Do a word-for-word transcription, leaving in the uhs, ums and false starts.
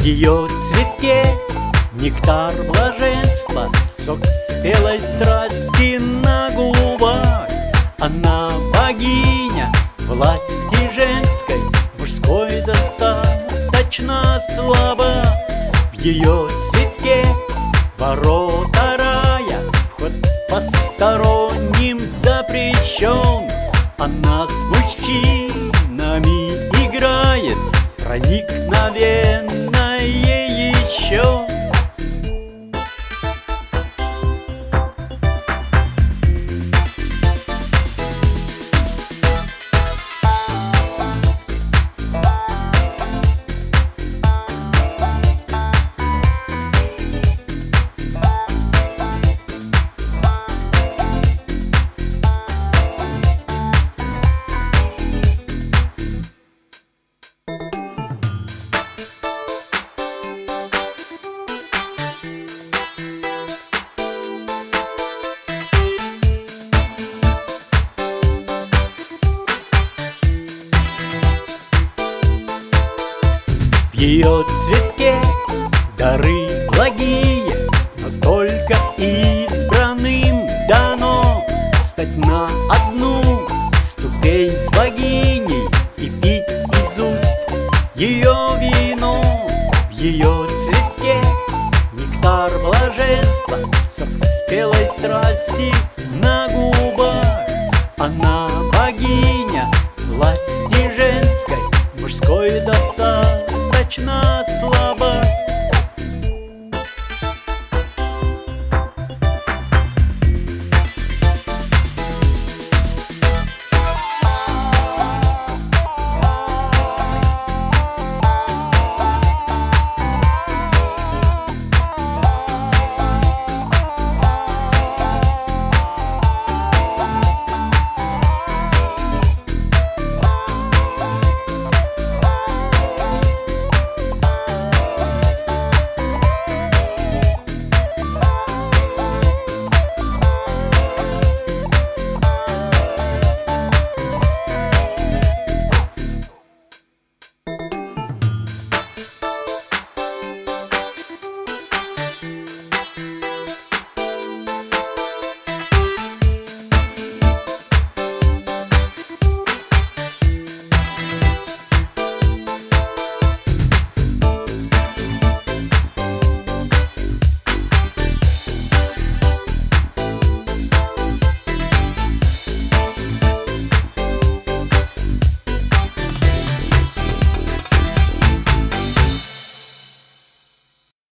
ее цветке нектар блаженства, сок спелой страсти на губах. Она богиня власти женской, мужской достаточно слаба. В ее цветке ворота рая, вход посторонним запрещен. Она с мужчинами играет, проникновенная еще. В ее цветке дары благие, но только избранным дано стать на одну ступень с богиней и пить из уст ее вино. В ее цветке нектар блаженства, сок спелой страсти на губах. Она богиня власти женской, мужской достаточно